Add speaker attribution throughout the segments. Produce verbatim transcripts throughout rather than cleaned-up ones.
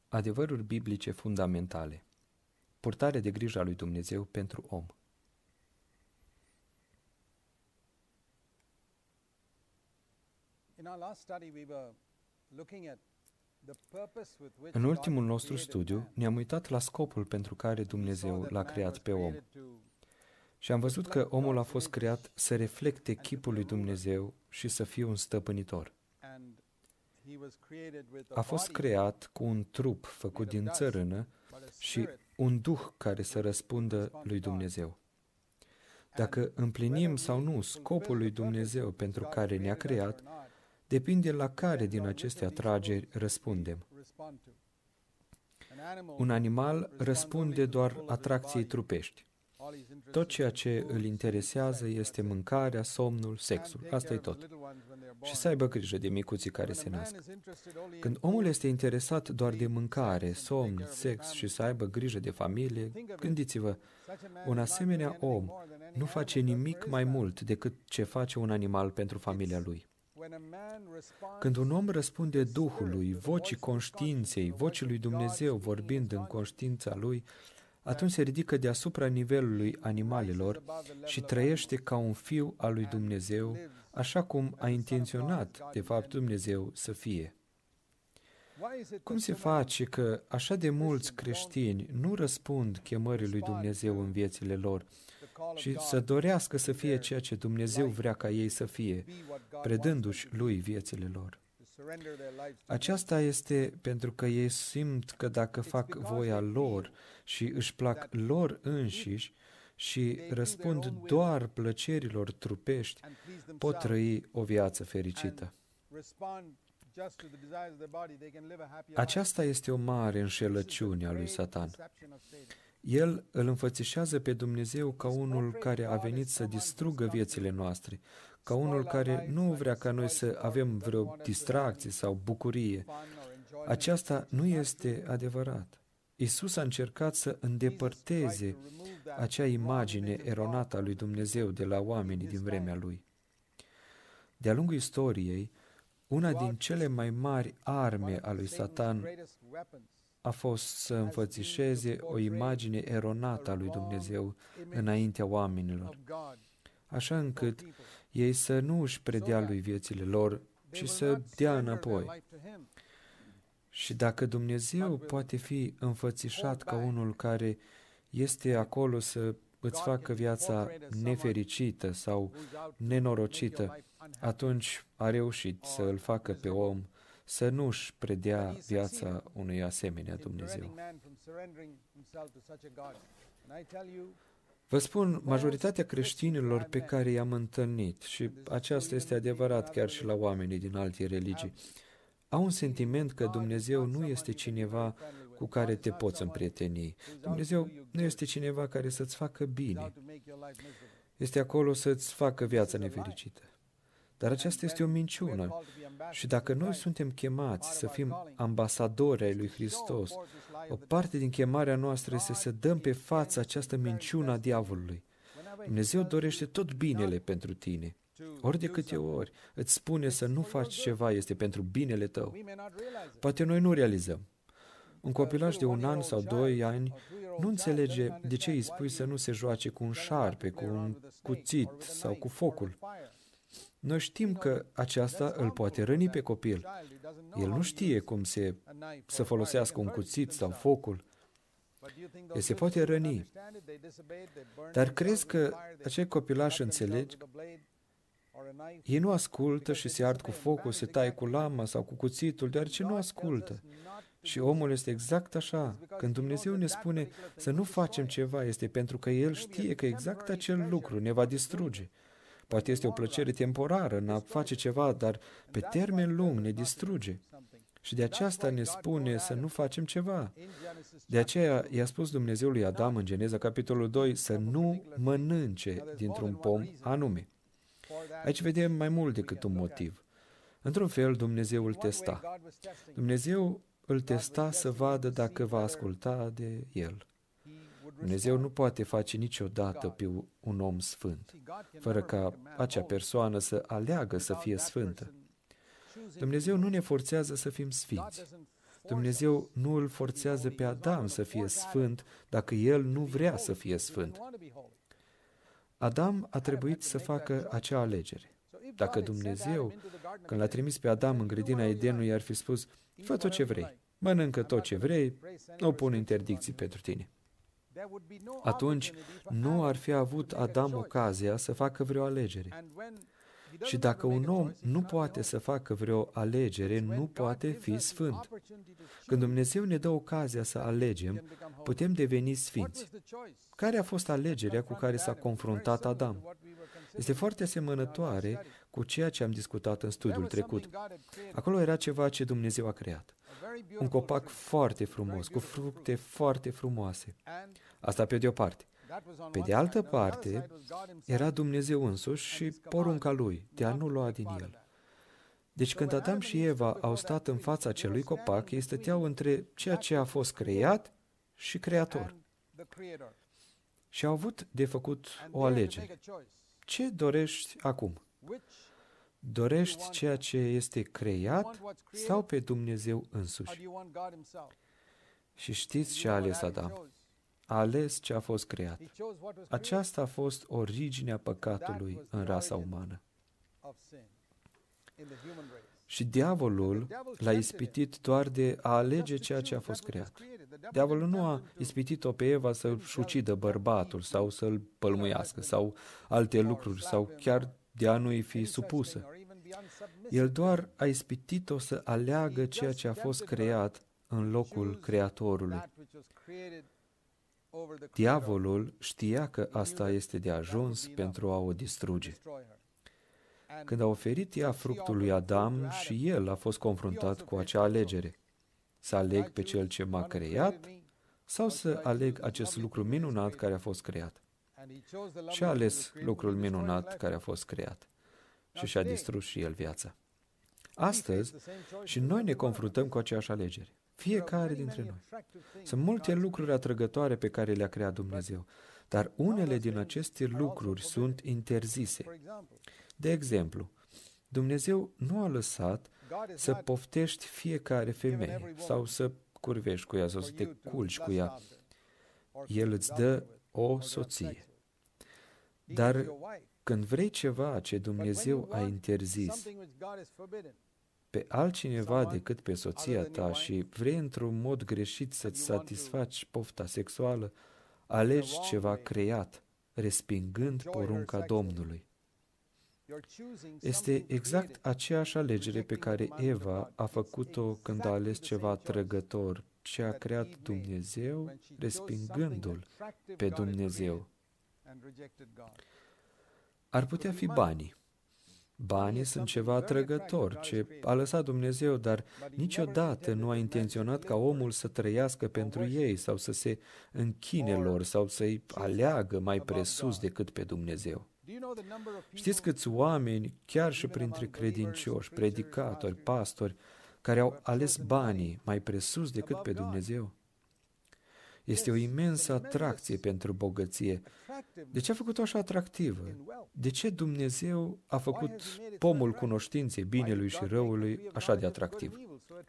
Speaker 1: Adevăruri biblice fundamentale. Purtare de grijă a lui Dumnezeu pentru om. În ultimul nostru studiu ne-am uitat la scopul pentru care Dumnezeu l-a creat pe om. Și am văzut că omul a fost creat să reflecte chipul lui Dumnezeu și să fie un stăpânitor. A fost creat cu un trup făcut din țărână și un duh care să răspundă lui Dumnezeu. Dacă împlinim sau nu scopul lui Dumnezeu pentru care ne-a creat, depinde la care din aceste atrageri răspundem. Un animal răspunde doar atracției trupești. Tot ceea ce îl interesează este mâncarea, somnul, sexul. Asta e tot. Și să aibă grijă de micuții care se nasc. Când omul este interesat doar de mâncare, somn, sex și să aibă grijă de familie, gândiți-vă, un asemenea om nu face nimic mai mult decât ce face un animal pentru familia lui. Când un om răspunde Duhului, vocii conștiinței, vocii lui Dumnezeu vorbind în conștiința lui, atunci se ridică deasupra nivelului animalelor și trăiește ca un fiu al lui Dumnezeu, așa cum a intenționat, de fapt, Dumnezeu să fie. Cum se face că așa de mulți creștini nu răspund chemării lui Dumnezeu în viețile lor și să dorească să fie ceea ce Dumnezeu vrea ca ei să fie, predându-și lui viețile lor? Aceasta este pentru că ei simt că dacă fac voia lor și își plac lor înșiși și răspund doar plăcerilor trupești, pot trăi o viață fericită. Aceasta este o mare înșelăciune a lui Satan. El îl înfățișează pe Dumnezeu ca unul care a venit să distrugă viețile noastre, ca unul care nu vrea ca noi să avem vreo distracție sau bucurie. Aceasta nu este adevărat. Iisus a încercat să îndepărteze acea imagine eronată a lui Dumnezeu de la oamenii din vremea lui. De-a lungul istoriei, una din cele mai mari arme a lui Satan a fost să înfățișeze o imagine eronată a lui Dumnezeu înaintea oamenilor, așa încât ei să nu își predea lui viețile lor, ci să dea înapoi. Și dacă Dumnezeu poate fi înfățișat ca unul care este acolo să îți facă viața nefericită sau nenorocită, atunci a reușit să îl facă pe om să nu își predea viața unui asemenea Dumnezeu. Vă spun, majoritatea creștinilor pe care i-am întâlnit, și aceasta este adevărat chiar și la oamenii din alte religii, au un sentiment că Dumnezeu nu este cineva cu care te poți împrieteni. Dumnezeu nu este cineva care să-ți facă bine. Este acolo să-ți facă viața nefericită. Dar aceasta este o minciună. Și dacă noi suntem chemați să fim ambasadori ai lui Hristos, o parte din chemarea noastră este să dăm pe față această minciună a diavolului. Dumnezeu dorește tot binele pentru tine. Ori de câte ori îți spune să nu faci ceva, este pentru binele tău. Poate noi nu realizăm. Un copilaș de un an sau doi ani nu înțelege de ce îi spui să nu se joace cu un șarpe, cu un cuțit sau cu focul. Noi știm că aceasta îl poate răni pe copil. El nu știe cum se, să folosească un cuțit sau focul. El se poate răni. Dar crezi că acel copilaș înțelege? Ei nu ascultă și se ard cu focul, se taie cu lama sau cu cuțitul, deoarece nu ascultă. Și omul este exact așa. Când Dumnezeu ne spune să nu facem ceva, este pentru că El știe că exact acel lucru ne va distruge. Poate este o plăcere temporară în a face ceva, dar pe termen lung ne distruge. Și de aceasta ne spune să nu facem ceva. De aceea i-a spus Dumnezeu lui Adam în Geneza, capitolul doi, să nu mănânce dintr-un pom anume. Aici vedem mai mult decât un motiv. Într-un fel, Dumnezeu îl testa. Dumnezeu îl testa să vadă dacă va asculta de el. Dumnezeu nu poate face niciodată pe un om sfânt, fără ca acea persoană să aleagă să fie sfântă. Dumnezeu nu ne forțează să fim sfinți. Dumnezeu nu îl forțează pe Adam să fie sfânt dacă el nu vrea să fie sfânt. Adam a trebuit să facă acea alegere. Dacă Dumnezeu, când l-a trimis pe Adam în grădina Edenului, ar fi spus, fă tot ce vrei, mănâncă tot ce vrei, nu pun interdicții pentru tine. Atunci nu ar fi avut Adam ocazia să facă vreo alegere. Și dacă un om nu poate să facă vreo alegere, nu poate fi sfânt. Când Dumnezeu ne dă ocazia să alegem, putem deveni sfinți. Care a fost alegerea cu care s-a confruntat Adam? Este foarte asemănătoare cu ceea ce am discutat în studiul trecut. Acolo era ceva ce Dumnezeu a creat. Un copac foarte frumos, cu fructe foarte frumoase. Asta pe de o parte. Pe de altă parte, era Dumnezeu însuși și porunca lui de a nu lua din el. Deci când Adam și Eva au stat în fața acelui copac, ei stăteau între ceea ce a fost creat și Creator. Și au avut de făcut o alegere. Ce dorești acum? Dorești ceea ce este creat sau pe Dumnezeu însuși? Și știți ce a ales Adam? A ales ce a fost creat. Aceasta a fost originea păcatului în rasa umană. Și diavolul l-a ispitit doar de a alege ceea ce a fost creat. Diavolul nu a ispitit-o pe Eva să-și ucidă bărbatul sau să-l pălmuiască sau alte lucruri sau chiar de a nu-i fi supusă. El doar a ispitit-o să aleagă ceea ce a fost creat în locul Creatorului. Diavolul știa că asta este de ajuns pentru a o distruge. Când a oferit ea fructul lui Adam, și el a fost confruntat cu acea alegere. Să aleg pe cel ce m-a creat sau să aleg acest lucru minunat care a fost creat? Și a ales lucrul minunat care a fost creat. Și și-a distrus și el viața. Astăzi, și noi ne confruntăm cu aceeași alegere. Fiecare dintre noi. Sunt multe lucruri atrăgătoare pe care le-a creat Dumnezeu, dar unele din aceste lucruri sunt interzise. De exemplu, Dumnezeu nu a lăsat să poftești fiecare femeie sau să curvești cu ea sau să te culci cu ea. El îți dă o soție. Dar când vrei ceva ce Dumnezeu a interzis pe altcineva decât pe soția ta și vrei într-un mod greșit să-ți satisfaci pofta sexuală, alegi ceva creat, respingând porunca Domnului. Este exact aceeași alegere pe care Eva a făcut-o când a ales ceva atrăgător, ce a creat Dumnezeu, respingându-l pe Dumnezeu. Ar putea fi banii. Banii sunt ceva atrăgător, ce a lăsat Dumnezeu, dar niciodată nu a intenționat ca omul să trăiască pentru ei sau să se închine lor sau să-i aleagă mai presus decât pe Dumnezeu. Știți câți oameni, chiar și printre credincioși, predicatori, pastori, care au ales banii mai presus decât pe Dumnezeu? Este o imensă atracție pentru bogăție. De ce a făcut-o așa atractivă? De ce Dumnezeu a făcut pomul cunoștinței binelui și răului așa de atractiv?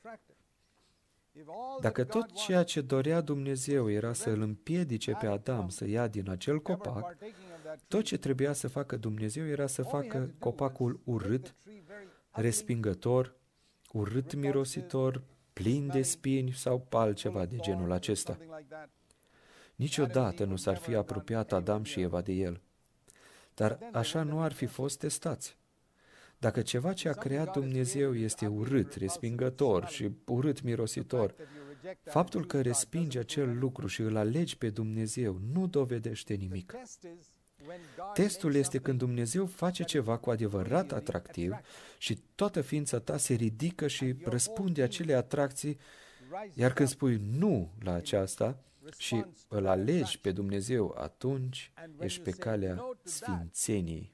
Speaker 1: Dacă tot ceea ce dorea Dumnezeu era să îl împiedice pe Adam să ia din acel copac, tot ce trebuia să facă Dumnezeu era să facă copacul urât, respingător, urât mirositor, plin de spini sau altceva de genul acesta. Niciodată nu s-ar fi apropiat Adam și Eva de el. Dar așa nu ar fi fost testați. Dacă ceva ce a creat Dumnezeu este urât, respingător și urât mirositor, faptul că respingi acel lucru și îl alegi pe Dumnezeu nu dovedește nimic. Testul este când Dumnezeu face ceva cu adevărat atractiv și toată ființa ta se ridică și răspunde acele atracții, iar când spui nu la aceasta și îl alegi pe Dumnezeu, atunci ești pe calea sfințeniei.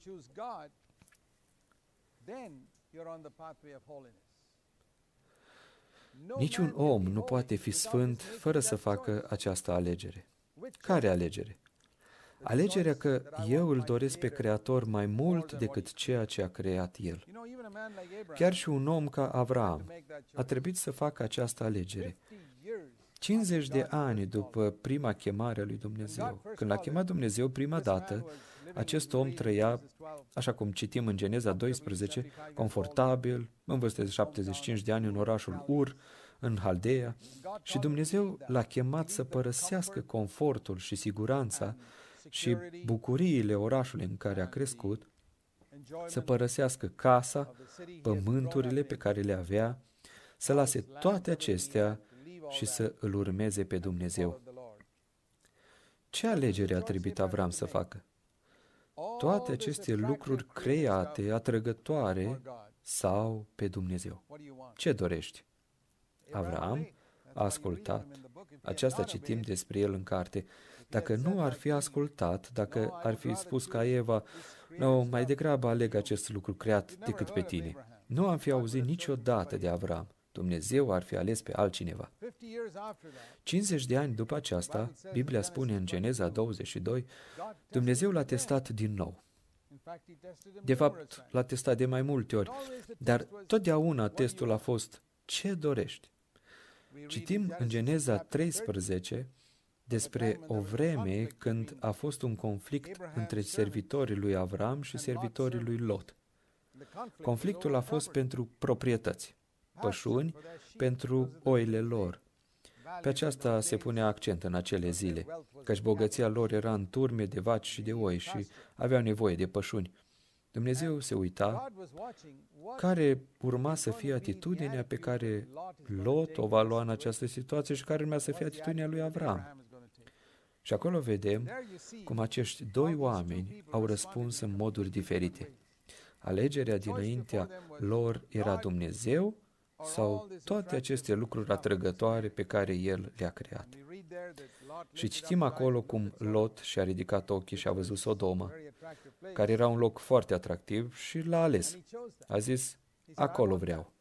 Speaker 1: Niciun om nu poate fi sfânt fără să facă această alegere. Care alegere? Alegerea că eu îl doresc pe Creator mai mult decât ceea ce a creat El. Chiar și un om ca Avraam a trebuit să facă această alegere. cincizeci de ani după prima chemare a lui Dumnezeu, când l-a chemat Dumnezeu prima dată, acest om trăia, așa cum citim în Geneza doisprezece, confortabil, în vârstă de șaptezeci și cinci de ani, în orașul Ur, în Haldeea, și Dumnezeu l-a chemat să părăsească confortul și siguranța și bucuriile orașului în care a crescut, să părăsească casa, pământurile pe care le avea, să lase toate acestea și să îl urmeze pe Dumnezeu. Ce alegere a trebuit Avram să facă? Toate aceste lucruri create, atrăgătoare, sau pe Dumnezeu? Ce dorești? Avram a ascultat. Aceasta citim despre el în carte. Dacă nu ar fi ascultat, dacă ar fi spus ca Eva, nu, mai degrabă aleg acest lucru creat decât pe tine, nu am fi auzit niciodată de Avram. Dumnezeu ar fi ales pe altcineva. cincizeci de ani după aceasta, Biblia spune în Geneza douăzeci și doi, Dumnezeu l-a testat din nou. De fapt, l-a testat de mai multe ori, dar totdeauna testul a fost, ce dorești? Citim în Geneza treisprezece despre o vreme când a fost un conflict între servitorii lui Avram și servitorii lui Lot. Conflictul a fost pentru proprietăți, pășuni pentru oile lor. Pe aceasta se punea accent în acele zile, căci bogăția lor era în turme de vaci și de oi și aveau nevoie de pășuni. Dumnezeu se uita care urma să fie atitudinea pe care Lot o va lua în această situație și care urma să fie atitudinea lui Avram. Și acolo vedem cum acești doi oameni au răspuns în moduri diferite. Alegerea dinaintea lor era Dumnezeu sau toate aceste lucruri atrăgătoare pe care El le-a creat. Și citim acolo cum Lot și-a ridicat ochii și a văzut Sodoma, care era un loc foarte atractiv și l-a ales. A zis, acolo vreau.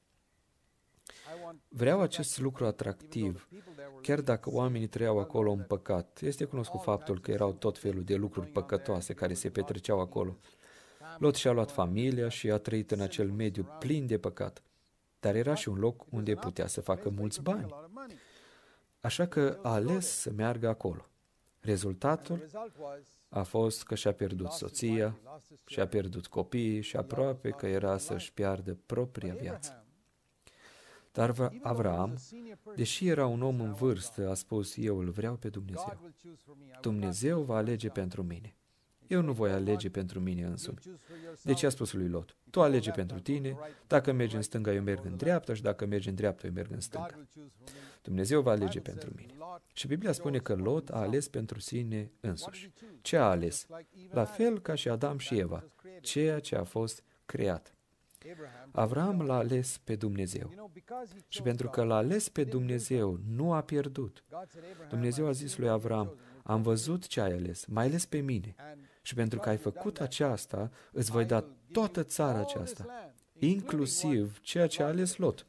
Speaker 1: Vreau acest lucru atractiv, chiar dacă oamenii trăiau acolo în păcat. Este cunoscut faptul că erau tot felul de lucruri păcătoase care se petreceau acolo. Lot și-a luat familia și a trăit în acel mediu plin de păcat, dar era și un loc unde putea să facă mulți bani. Așa că a ales să meargă acolo. Rezultatul a fost că și-a pierdut soția, și-a pierdut copiii și aproape că era să-și piardă propria viață. Dar Avram, deși era un om în vârstă, a spus, eu îl vreau pe Dumnezeu. Dumnezeu va alege pentru mine. Eu nu voi alege pentru mine însumi. Deci a spus lui Lot, tu alege pentru tine, dacă mergi în stânga, eu merg în dreapta și dacă mergi în dreapta, eu merg în stânga. Dumnezeu va alege pentru mine. Și Biblia spune că Lot a ales pentru sine însuși. Ce a ales? La fel ca și Adam și Eva, ceea ce a fost creat. Avram l-a ales pe Dumnezeu. Și pentru că l-a ales pe Dumnezeu, nu a pierdut. Dumnezeu a zis lui Avram, am văzut ce ai ales, m-ai ales pe mine. Și pentru că ai făcut aceasta, îți voi da toată țara aceasta, inclusiv ceea ce a ales Lot.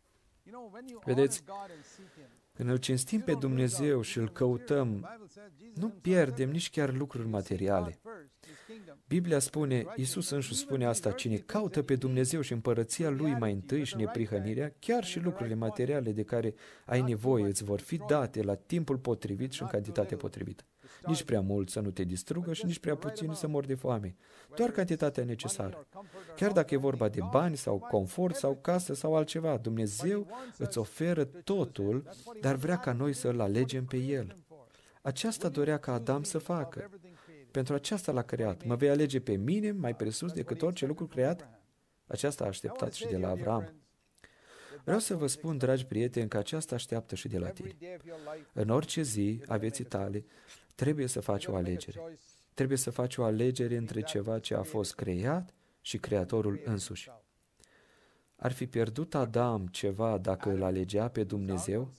Speaker 1: Vedeți, când îl cinstim pe Dumnezeu și îl căutăm, nu pierdem nici chiar lucruri materiale. Biblia spune, Iisus însuși spune asta, cine caută pe Dumnezeu și împărăția Lui mai întâi și neprihănirea, chiar și lucrurile materiale de care ai nevoie îți vor fi date la timpul potrivit și în cantitate potrivită. Nici prea mult să nu te distrugă și nici prea puțin să mori de foame. Doar cantitatea necesară. Chiar dacă e vorba de bani sau confort sau casă sau altceva, Dumnezeu îți oferă totul, dar vrea ca noi să-L alegem pe El. Aceasta dorea ca Adam să facă. Pentru aceasta l-a creat. Mă vei alege pe mine mai presus decât orice lucru creat? Aceasta a așteptat și de la Avram. Vreau să vă spun, dragi prieteni, că aceasta așteaptă și de la tine. În orice zi a vieții tale, trebuie să faci o alegere. Trebuie să faci o alegere între ceva ce a fost creat și Creatorul însuși. Ar fi pierdut Adam ceva dacă îl alegea pe Dumnezeu?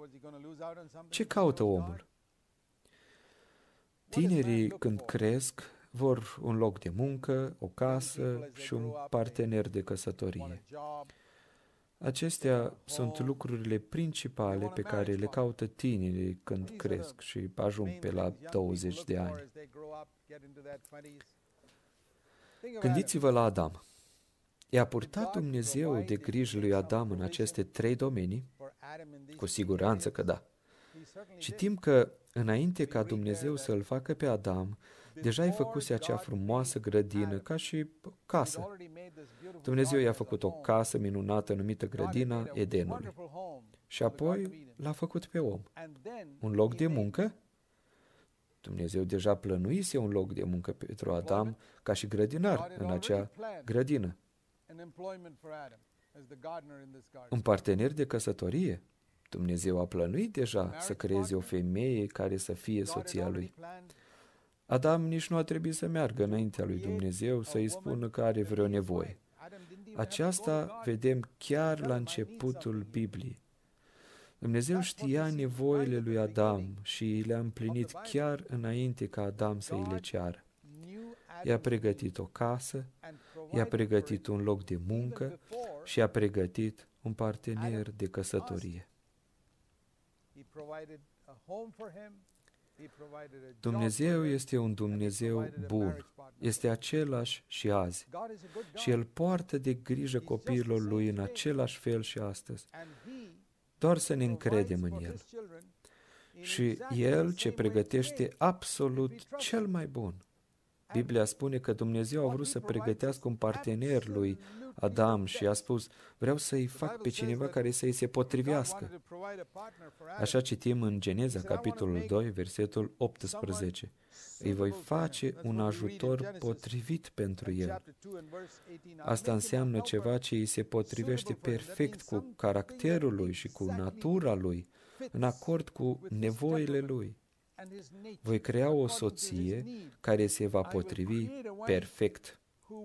Speaker 1: Ce caută omul? Tinerii, când cresc, vor un loc de muncă, o casă și un partener de căsătorie. Acestea sunt lucrurile principale pe care le caută tinerii când cresc și ajung pe la douăzeci de ani. Gândiți-vă la Adam. I-a purtat Dumnezeu de grijă lui Adam în aceste trei domenii? Cu siguranță că da. Citim că, înainte ca Dumnezeu să îl facă pe Adam, deja i-a făcuse acea frumoasă grădină, ca și casă. Dumnezeu i-a făcut o casă minunată numită grădina Edenului. Și apoi l-a făcut pe om. Un loc de muncă? Dumnezeu deja plănuise un loc de muncă pentru Adam ca și grădinar în acea grădină. Un partener de căsătorie? Dumnezeu a plănuit deja să creeze o femeie care să fie soția lui. Adam nici nu a trebuit să meargă înaintea lui Dumnezeu să-i spună că are vreo nevoie. Aceasta vedem chiar la începutul Bibliei. Dumnezeu știa nevoile lui Adam și le-a împlinit chiar înainte ca Adam să îi le ceară. I-a pregătit o casă, i-a pregătit un loc de muncă și i-a pregătit un partener de căsătorie. Dumnezeu este un Dumnezeu bun, este același și azi și El poartă de grijă copiilor Lui în același fel și astăzi. Doar să ne încredem în El. Și El ce pregătește absolut cel mai bun. Biblia spune că Dumnezeu a vrut să pregătească un partener lui Adam și a spus, vreau să-i fac pe cineva care să-i se potrivească. Așa citim în Geneza, capitolul doi, versetul optsprezece. Îi voi face un ajutor potrivit pentru el. Asta înseamnă ceva ce îi se potrivește perfect cu caracterul lui și cu natura lui, în acord cu nevoile lui. Voi crea o soție care se va potrivi perfect.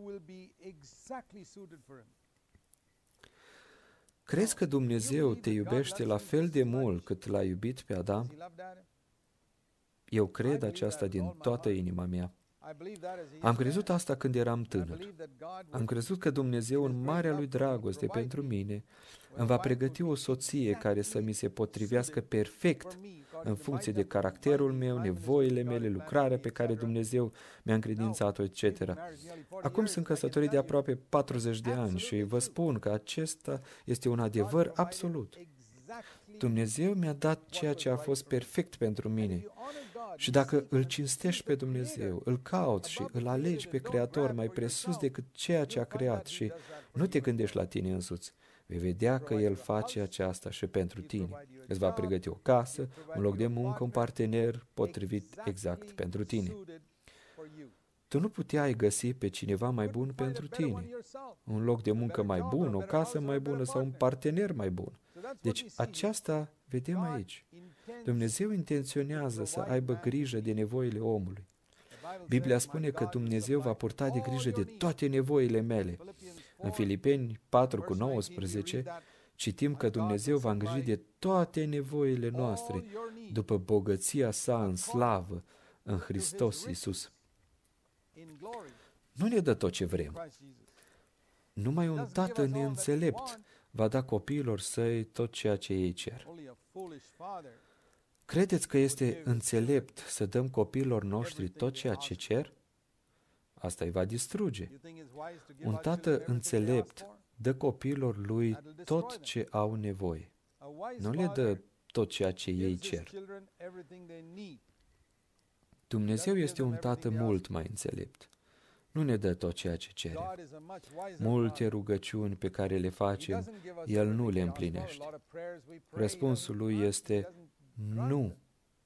Speaker 1: Crezi că Dumnezeu te iubește la fel de mult cât l-a iubit pe Adam? Eu cred aceasta din toată inima mea. Am crezut asta când eram tânăr. Am crezut că Dumnezeu, în marea lui dragoste pentru mine, îmi va pregăti o soție care să mi se potrivească perfect în funcție de caracterul meu, nevoile mele, lucrarea pe care Dumnezeu mi-a încredințat-o, et cetera. Acum sunt căsătorit de aproape patruzeci de ani și vă spun că acesta este un adevăr absolut. Dumnezeu mi-a dat ceea ce a fost perfect pentru mine. Și dacă îl cinstești pe Dumnezeu, îl cauți și îl alegi pe Creator mai presus decât ceea ce a creat și nu te gândești la tine însuți, vei vedea că El face aceasta și pentru tine. Îți va pregăti o casă, un loc de muncă, un partener potrivit exact pentru tine. Tu nu puteai găsi pe cineva mai bun pentru tine, un loc de muncă mai bun, o casă mai bună sau un partener mai bun. Deci aceasta vedem aici. Dumnezeu intenționează să aibă grijă de nevoile omului. Biblia spune că Dumnezeu va purta de grijă de toate nevoile mele. În Filipeni patru cu nouăsprezece citim că Dumnezeu va îngriji de toate nevoile noastre după bogăția sa în slavă în Hristos Iisus. Nu ne dă tot ce vrem. Numai un tată neînțelept va da copiilor săi tot ceea ce ei cer. Credeți că este înțelept să dăm copiilor noștri tot ceea ce cer? Asta îi va distruge. Un tată înțelept dă copiilor lui tot ce au nevoie. Nu le dă tot ceea ce ei cer. Dumnezeu este un tată mult mai înțelept. Nu ne dă tot ceea ce cerem. Multe rugăciuni pe care le facem, El nu le împlinește. Răspunsul lui este nu.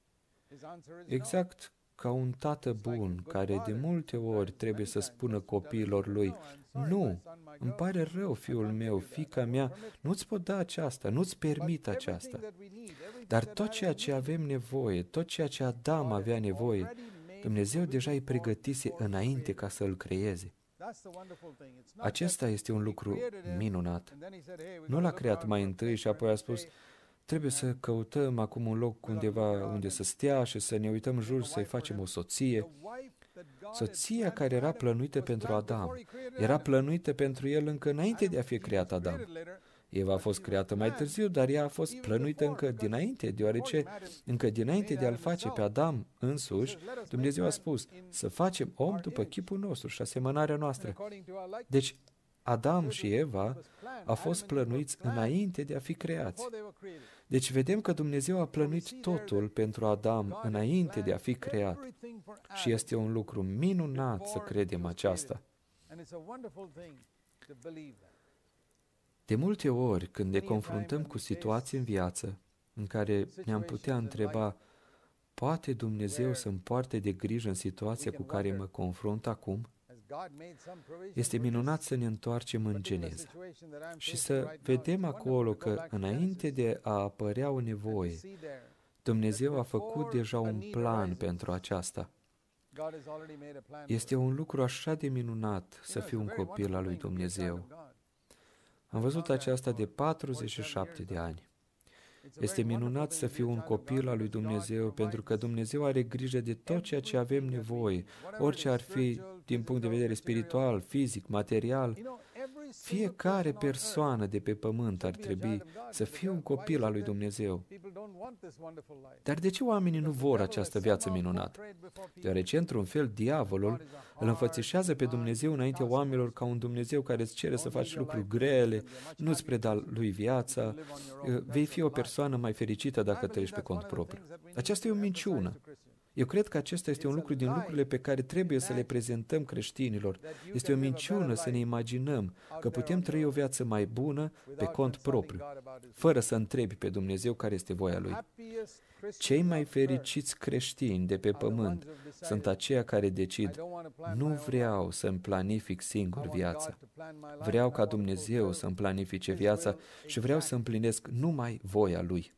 Speaker 1: Exact ca un tată bun care de multe ori trebuie să spună copiilor lui, nu, îmi pare rău, fiul meu, fiica mea, nu-ți pot da aceasta, nu-ți permit aceasta. Dar tot ceea ce avem nevoie, tot ceea ce Adam avea nevoie, Dumnezeu deja îi pregătise înainte ca să îl creeze. Acesta este un lucru minunat. Nu l-a creat mai întâi și apoi a spus, trebuie să căutăm acum un loc undeva unde să stea și să ne uităm în jur să-i facem o soție. Soția care era plănuită pentru Adam, era plănuită pentru el încă înainte de a fi creat Adam. Eva a fost creată mai târziu, dar ea a fost plănuită încă dinainte, deoarece încă dinainte de a-l face pe Adam însuși, Dumnezeu a spus să facem om după chipul nostru și asemănarea noastră. Deci, Adam și Eva au fost plănuiți înainte de a fi creați. Deci vedem că Dumnezeu a plănuit totul pentru Adam înainte de a fi creat. Și este un lucru minunat să credem aceasta. De multe ori, când ne confruntăm cu situații în viață în care ne-am putea întreba, poate Dumnezeu să-mi poarte de grijă în situația cu care mă confrunt acum? Este minunat să ne întoarcem în Geneza și să vedem acolo că, înainte de a apărea o nevoie, Dumnezeu a făcut deja un plan pentru aceasta. Este un lucru așa de minunat să fii un copil al lui Dumnezeu. Am văzut aceasta de patruzeci și șapte de ani. Este minunat să fiu un copil al lui Dumnezeu, pentru că Dumnezeu are grijă de tot ceea ce avem nevoie, orice ar fi din punct de vedere spiritual, fizic, material. Fiecare persoană de pe pământ ar trebui să fie un copil al lui Dumnezeu. Dar de ce oamenii nu vor această viață minunată? Deoarece, într-un fel, diavolul îl înfățișează pe Dumnezeu înaintea oamenilor ca un Dumnezeu care îți cere să faci lucruri grele, nu-ți preda lui viața, vei fi o persoană mai fericită dacă trăiești pe cont propriu. Aceasta e o minciună. Eu cred că acesta este un lucru din lucrurile pe care trebuie să le prezentăm creștinilor. Este o minciună să ne imaginăm că putem trăi o viață mai bună pe cont propriu, fără să întrebi pe Dumnezeu care este voia Lui. Cei mai fericiți creștini de pe pământ sunt aceia care decid, nu vreau să-mi planific singur viața. Vreau ca Dumnezeu să-mi planifice viața și vreau să împlinesc numai voia Lui.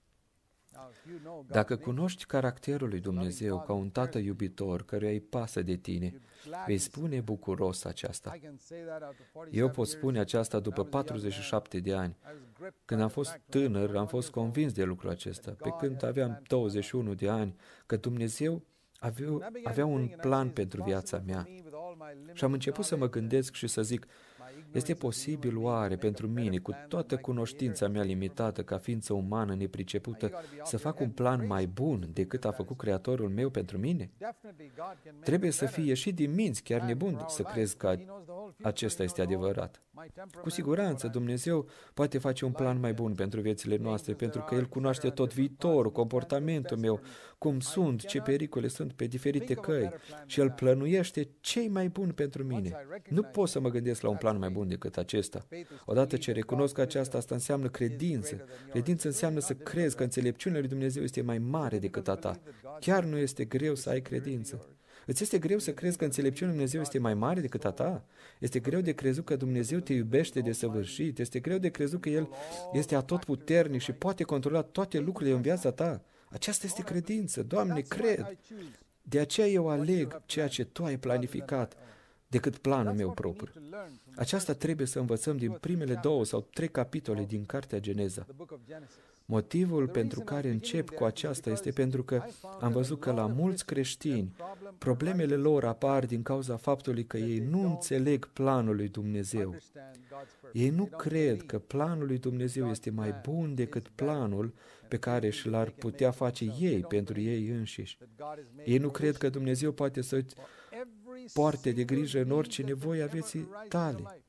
Speaker 1: Dacă cunoști caracterul lui Dumnezeu ca un tată iubitor căruia îi pasă de tine, vei spune bucuros aceasta. Eu pot spune aceasta după patruzeci și șapte de ani. Când am fost tânăr, am fost convins de lucrul acesta. Pe când aveam douăzeci și unu de ani, că Dumnezeu avea, avea un plan pentru viața mea. Și am început să mă gândesc și să zic, este posibil oare pentru mine, cu toată cunoștința mea limitată ca ființă umană nepricepută, să fac un plan mai bun decât a făcut Creatorul meu pentru mine? Trebuie să fii ieșit din minți, chiar nebun, să crezi că acesta este adevărat. Cu siguranță Dumnezeu poate face un plan mai bun pentru viețile noastre, pentru că El cunoaște tot viitorul, comportamentul meu, cum sunt, ce pericole sunt pe diferite căi și El plănuiește cei mai buni pentru mine. Nu pot să mă gândesc la un plan mai bun decât acesta. Odată ce recunosc că aceasta, asta înseamnă credință. Credință înseamnă să crezi că înțelepciunea lui Dumnezeu este mai mare decât a ta. Chiar nu este greu să ai credință. Îți este greu să crezi că înțelepciunea lui Dumnezeu este mai mare decât a ta? Este greu de crezut că Dumnezeu te iubește de săvârșit? Este greu de crezut că El este atotputernic și poate controla toate lucrurile în viața ta? Aceasta este credință. Doamne, cred. De aceea eu aleg ceea ce Tu ai planificat decât planul meu propriu. Aceasta trebuie să învățăm din primele două sau trei capitole din Cartea Geneza. Motivul pentru care încep cu aceasta este pentru că am văzut că la mulți creștini problemele lor apar din cauza faptului că ei nu înțeleg planul lui Dumnezeu. Ei nu cred că planul lui Dumnezeu este mai bun decât planul pe care și l-ar putea face ei pentru ei înșiși. Ei nu cred că Dumnezeu poate să-ți poarte de grijă în orice nevoie a vieții tale.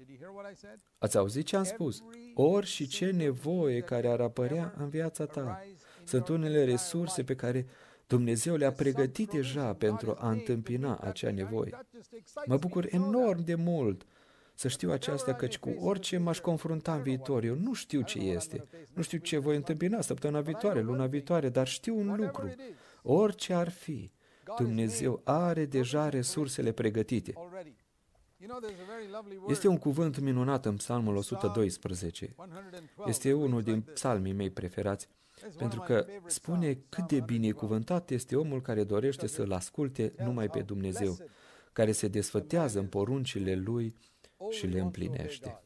Speaker 1: Ați auzit ce am spus? Ori și ce nevoie care ar apărea în viața ta. Sunt unele resurse pe care Dumnezeu le-a pregătit deja pentru a întâmpina acea nevoie. Mă bucur enorm de mult să știu aceasta, căci cu orice m-aș confrunta în viitor, eu nu știu ce este. Nu știu ce voi întâmpina săptămâna viitoare, luna viitoare, dar știu un lucru. Orice ar fi, Dumnezeu are deja resursele pregătite. Este un cuvânt minunat în Psalmul o sută doisprezece. Este unul din psalmii mei preferați, pentru că spune cât de binecuvântat este omul care dorește să-L asculte numai pe Dumnezeu, care se desfătează în poruncile Lui și le împlinește.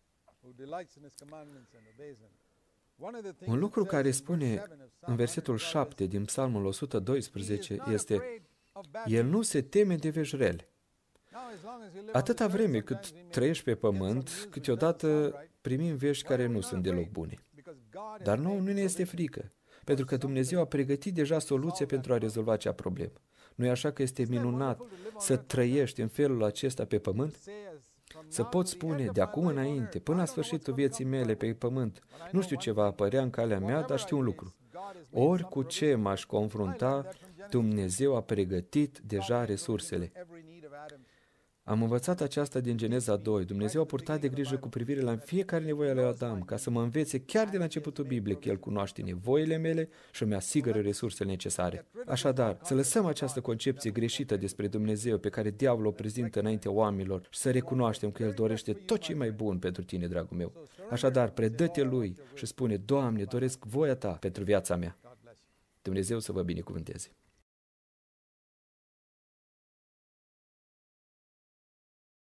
Speaker 1: Un lucru care spune în versetul șapte din Psalmul o sută doisprezece este: El nu se teme de vejrele. Atâta vreme cât trăiești pe pământ, câteodată primim vești care nu sunt deloc bune. Dar nouă nu ne este frică, pentru că Dumnezeu a pregătit deja soluția pentru a rezolva acea problemă. Nu e așa că este minunat să trăiești în felul acesta pe pământ? Să poți spune, de acum înainte, până la sfârșitul vieții mele pe pământ, nu știu ce va apărea în calea mea, dar știu un lucru. Ori cu ce m-aș confrunta, Dumnezeu a pregătit deja resursele. Am învățat aceasta din Geneza doi. Dumnezeu a purtat de grijă cu privire la fiecare nevoie a lui Adam, ca să mă învețe chiar de la începutul Bibliei că El cunoaște nevoile mele și îmi asigură resursele necesare. Așadar, să lăsăm această concepție greșită despre Dumnezeu pe care diavolul o prezintă înaintea oamenilor și să recunoaștem că El dorește tot ce e mai bun pentru tine, dragul meu. Așadar, predă-te Lui și spune, Doamne, doresc voia Ta pentru viața mea. Dumnezeu să vă binecuvânteze.